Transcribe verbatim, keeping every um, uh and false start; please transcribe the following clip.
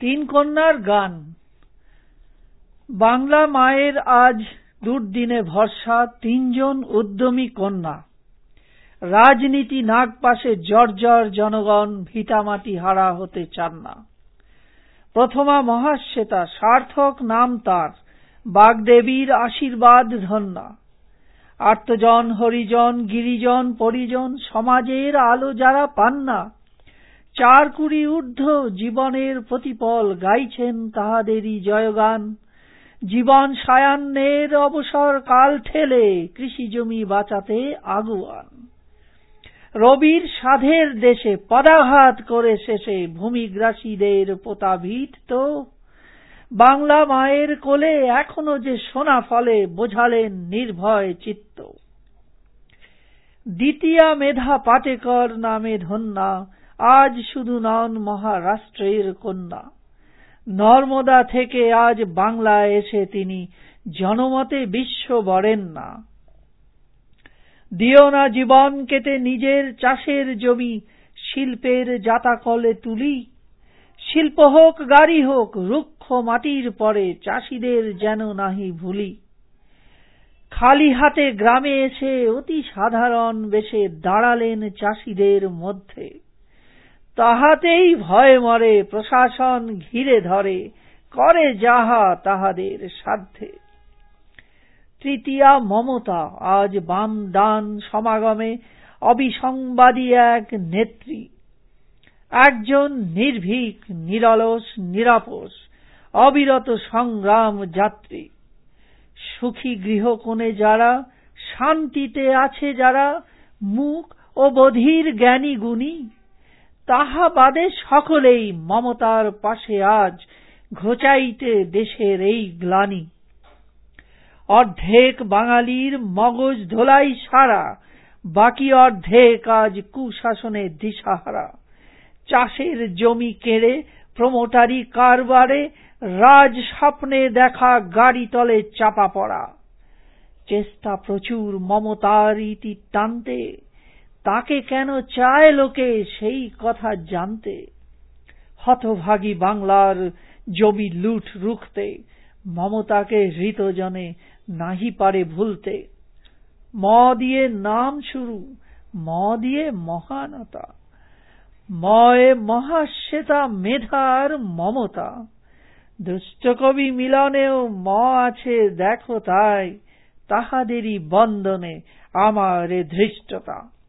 তিন কন্যার গান। বাংলা মায়ের আজ দুর্দিনে ভরসা তিনজন উদ্যমী কন্যা। রাজনীতি নাগপাশে জর্জর জনগণ ভিটামাটি হারা হতে চান না। প্রথমা মহাশ্বেতা, সার্থক নাম তার, বাগদেবীর আশীর্বাদ ধন্যা। আর্তজন হরিজন গিরিজন পরিজন সমাজের আলো যারা পান না, চার কুড়ি ঊর্ধ্ব জীবনের প্রতিপল গাইছেন তাহাদেরই জয়গান। জীবন সায়ান্নের অবসর কাল ঠেলে কৃষি জমি বাঁচাতে আগুয়ান। রবির সাধের দেশে পদাঘাত করে শেষে ভূমিগ্রাসীদের পোতা ভিট তো বাংলা মায়ের কোলে এখনো যে সোনা ফলে বোঝালেন নির্ভয় চিত্ত। দ্বিতীয়া মেধা পাটেকর নামে ধন্যা, আজ শুধু নন মহারাষ্ট্রের কন্যা। নর্মদা থেকে আজ বাংলায় এসে তিনি জনমতে বিশ্ব বরেণ্যা। দিও না জীবন কেটে নিজের চাষের জমি, শিল্পের জাতাকলে তুলি। শিল্প হোক গাড়ি হোক রুক্ষ মাটির পরে চাষিদের যেন নাহি ভুলি। খালি হাতে গ্রামে এসে অতি সাধারণ বেশে দাঁড়ালেন চাষিদের মধ্যে। তাহাতেই ভয়ে মরে প্রশাসন ঘিরে ধরে, করে যাহা তাহাদের সাধ্যে। তৃতীয়া মমতা, আজ বাম ডান সমাগমে অবিসংবাদী এক নেত্রী। একজন নির্ভীক নিরলস নিরাপস অবিরত সংগ্রাম যাত্রী। সুখী গৃহকোণে যারা, শান্তিতে আছে যারা, মুখ ও বধির জ্ঞানী গুণী, তাহা বাদে সকলেই মমতার পাশে আজ ঘোচাইতে দেশের এই গ্লানি। অর্ধেক বাঙালির মগজ ধোলাই সারা, বাকি অর্ধেক আজ কুশাসনে দিশাহারা। চাষের জমি কেড়ে প্রমোটারি কারবারে রাজ স্বপ্নে দেখা গাড়ি তলে চাপা পড়া। চেষ্টা প্রচুর মমতার ইতি টানতে, তাকে কেন চায় লোকে সেই কথা জানতে। হতভাগী বাংলার জমি লুট রুখতে, মমতাকে হৃতজনে নাহি পারে ভুলতে। ম দিয়ে নাম শুরু, ম দিয়ে মহানতা, ময়ে মহাশ্বেতা মেধার মমতা। দুষ্ট কবি মিলনেও ম আছে দেখো তাই, তাহাদেরই বন্দনে আমার এ ধৃষ্টতা।